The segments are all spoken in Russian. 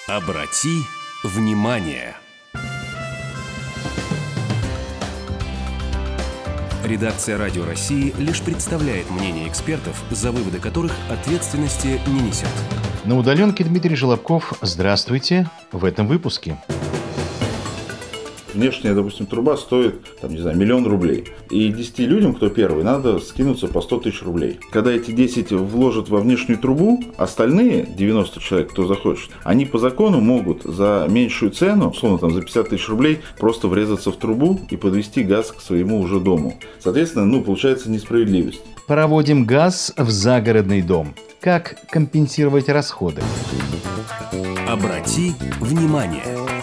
Обрати внимание. Редакция «Радио России» лишь представляет мнение экспертов, за выводы которых ответственности не несет. На удаленке Дмитрий Желобков. Здравствуйте. В этом выпуске. Внешняя, допустим, труба стоит, миллион рублей. И 10 людям, кто первый, надо скинуться по 100 тысяч рублей. Когда эти 10 вложат во внешнюю трубу, остальные 90 человек, кто захочет, они по закону могут за меньшую цену, условно за 50 тысяч рублей, просто врезаться в трубу и подвести газ к своему уже дому. Соответственно, получается несправедливость. Проводим газ в загородный дом. Как компенсировать расходы? Обрати внимание.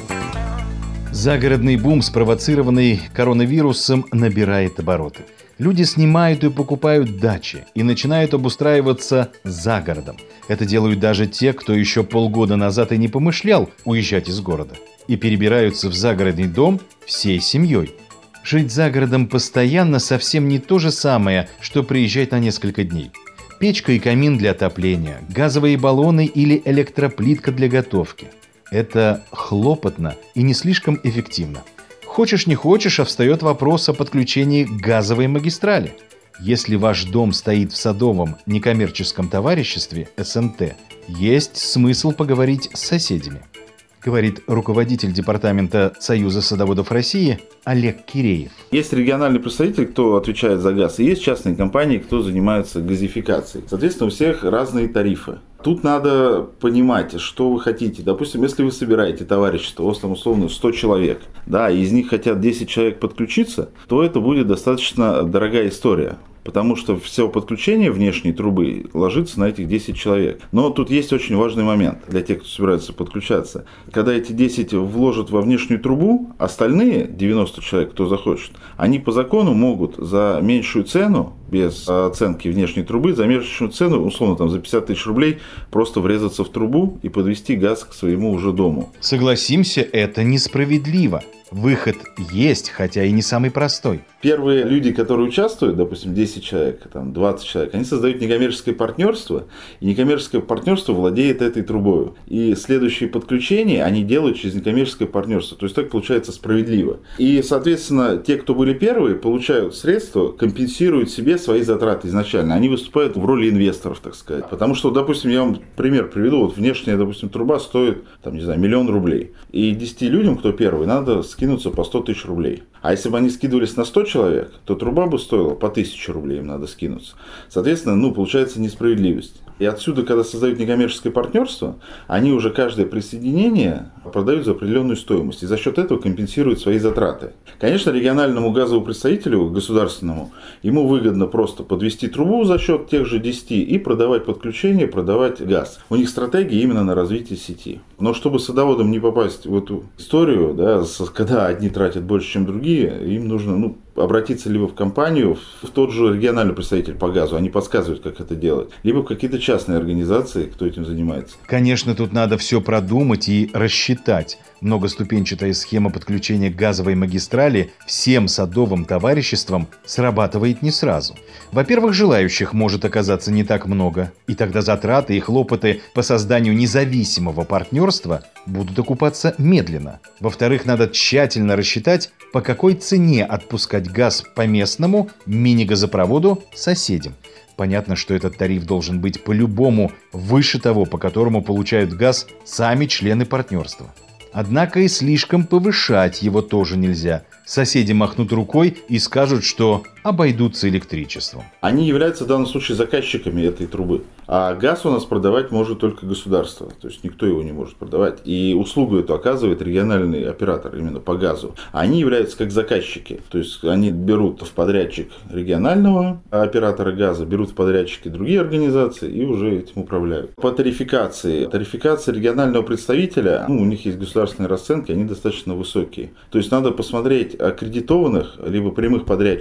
Загородный бум, спровоцированный коронавирусом, набирает обороты. Люди снимают и покупают дачи и начинают обустраиваться за городом. Это делают даже те, кто еще полгода назад и не помышлял уезжать из города. И перебираются в загородный дом всей семьей. Жить за городом постоянно совсем не то же самое, что приезжать на несколько дней. Печка и камин для отопления, газовые баллоны или электроплитка для готовки. Это хлопотно и не слишком эффективно. Хочешь не хочешь, а встает вопрос о подключении к газовой магистрали. Если ваш дом стоит в садовом некоммерческом товариществе СНТ, есть смысл поговорить с соседями, говорит руководитель департамента Союза садоводов России Олег Киреев. Есть региональный представитель, кто отвечает за газ, и есть частные компании, кто занимается газификацией. Соответственно, у всех разные тарифы. Тут надо понимать, что вы хотите. Допустим, если вы собираете товарищество, условно 100 человек, и из них хотят 10 человек подключиться, то это будет достаточно дорогая история. Потому что все подключение внешней трубы ложится на этих 10 человек. Но тут есть очень важный момент для тех, кто собирается подключаться. Когда эти 10 вложат во внешнюю трубу, остальные 90 человек, кто захочет, они по закону могут за меньшую цену, без оценки внешней трубы, за меньшую цену, условно за 50 тысяч рублей, просто врезаться в трубу и подвести газ к своему уже дому. Согласимся, это несправедливо. Выход есть, хотя и не самый простой. Первые люди, которые участвуют, допустим, 10 человек, 20 человек, они создают некоммерческое партнерство, и некоммерческое партнерство владеет этой трубой. И следующие подключения они делают через некоммерческое партнерство. То есть так получается справедливо. И, соответственно, те, кто были первые, получают средства, компенсируют себе свои затраты изначально. Они выступают в роли инвесторов, так сказать. Потому что, допустим, я вам пример приведу. Внешняя, труба стоит, миллион рублей. И 10 людям, кто первый, надо скинуться по 100 тысяч рублей. А если бы они скидывались на 100 человек, то труба бы стоила по 1000 рублей, им надо скинуться. Соответственно, получается несправедливость. И отсюда, когда создают некоммерческое партнерство, они уже каждое присоединение продают за определенную стоимость. И за счет этого компенсируют свои затраты. Конечно, региональному газовому представителю, государственному, ему выгодно просто подвести трубу за счет тех же 10 и продавать подключение, продавать газ. У них стратегия именно на развитие сети. Но чтобы садоводам не попасть в эту историю, когда одни тратят больше, чем другие, им нужно обратиться либо в компанию, в тот же региональный представитель по газу, они подсказывают, как это делать, либо в какие-то частные организации, кто этим занимается. Конечно, тут надо все продумать и рассчитать. Многоступенчатая схема подключения к газовой магистрали всем садовым товариществам срабатывает не сразу. Во-первых, желающих может оказаться не так много, и тогда затраты и хлопоты по созданию независимого партнерства будут окупаться медленно. Во-вторых, надо тщательно рассчитать, по какой цене отпускать газ по местному мини-газопроводу соседям. Понятно, что этот тариф должен быть по-любому выше того, по которому получают газ сами члены партнерства. Однако и слишком повышать его тоже нельзя. Соседи махнут рукой и скажут, что обойдутся электричеством. Они являются в данном случае заказчиками этой трубы. А газ у нас продавать может только государство. То есть никто его не может продавать. И услугу эту оказывает региональный оператор именно по газу. Они являются как заказчики. То есть они берут в подрядчик регионального оператора газа, берут в подрядчики другие организации и уже этим управляют. По тарификации. Тарификация регионального представителя, у них есть государственные расценки, они достаточно высокие. То есть надо посмотреть аккредитованных, либо прямых подрядчиков.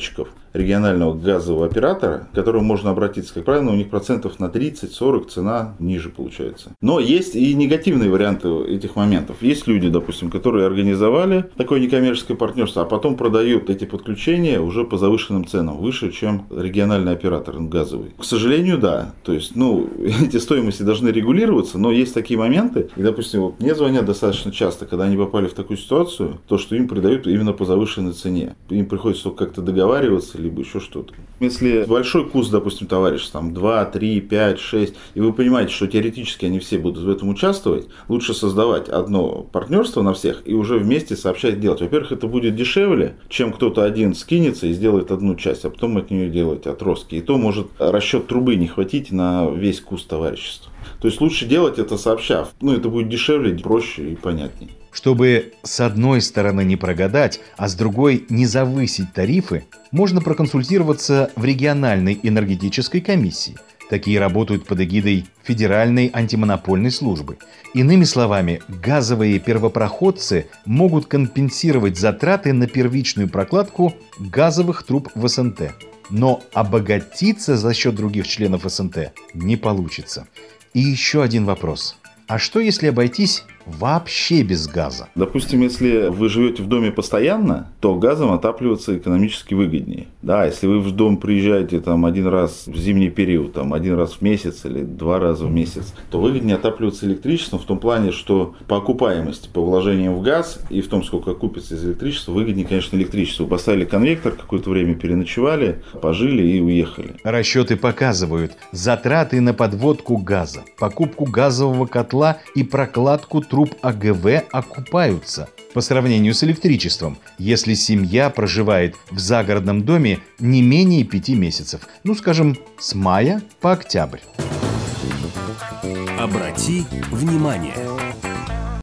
регионального газового оператора, к которому можно обратиться. Как правило, у них процентов на 30-40 цена ниже получается. Но есть и негативные варианты этих моментов. Есть люди, допустим, которые организовали такое некоммерческое партнерство, а потом продают эти подключения уже по завышенным ценам, выше, чем региональный оператор газовый. К сожалению, да. То есть, эти стоимости должны регулироваться, но есть такие моменты. И, допустим, мне звонят достаточно часто, когда они попали в такую ситуацию, то, что им продают именно по завышенной цене. Им приходится только как-то договариваться, либо еще что-то. Если большой куст, допустим, товарищ, там 2, 3, 5, 6, и вы понимаете, что теоретически они все будут в этом участвовать, лучше создавать одно партнерство на всех и уже вместе сообщать делать. Во-первых, это будет дешевле, чем кто-то один скинется и сделает одну часть, а потом от нее делать отростки. И то может расчет трубы не хватить на весь куст товарищества. То есть лучше делать это сообща. Это будет дешевле, проще и понятнее. Чтобы с одной стороны не прогадать, а с другой не завысить тарифы, можно проконсультироваться в региональной энергетической комиссии. Такие работают под эгидой Федеральной антимонопольной службы. Иными словами, газовые первопроходцы могут компенсировать затраты на первичную прокладку газовых труб в СНТ. Но обогатиться за счет других членов СНТ не получится. И еще один вопрос. А что, если обойтись вообще без газа? Допустим, если вы живете в доме постоянно, то газом отапливаться экономически выгоднее. Да, если вы в дом приезжаете один раз в зимний период, один раз в месяц или 2 раза в месяц, то выгоднее отапливаться электричеством в том плане, что по окупаемости, по вложениям в газ и в том, сколько окупится из электричества, выгоднее, конечно, электричество. Вы поставили конвектор, какое-то время переночевали, пожили и уехали. Расчеты показывают затраты на подводку газа, покупку газового котла и прокладку труб АГВ окупаются по сравнению с электричеством, если семья проживает в загородном доме не менее 5 месяцев, скажем, с мая по октябрь. Обрати внимание.